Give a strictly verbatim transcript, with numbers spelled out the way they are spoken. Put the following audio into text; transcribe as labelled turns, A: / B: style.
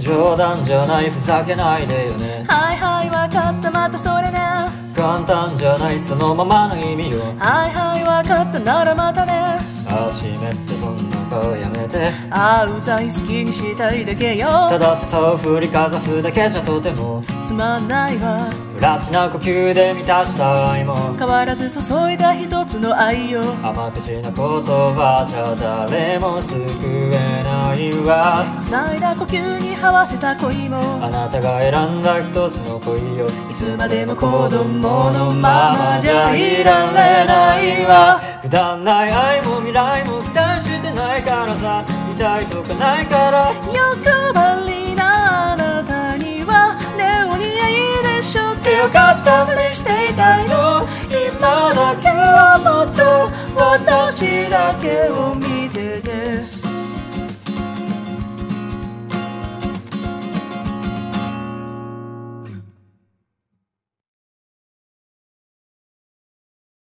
A: 冗談じゃないふざけないでよね。
B: はいはいわかったまたそれね。
A: 簡単じゃないそのままの意味よ。
B: はいはいわかったならまたね。
A: あしめってそんな顔やめて。
B: あうざい好きにしたいだけよ。
A: 正しさを振りかざすだけじゃとても
B: つまんないわ。
A: プラチナ呼吸で満たした愛も
B: 変わらず注いだ一つの愛よ。
A: 甘口な言葉じゃ誰も救えないわ。
B: 塞いだ呼吸に合わせた恋も
A: あなたが選んだ一つの恋よ。
B: いつまでも子供のままじゃいられないわ。
A: くだらない愛も未来も期待してないからさ。見たいとかないから
B: 欲張りなあなたにはねお似合いでしょ。
A: 強かったふりしていたいの。今だけはもっと私だけを見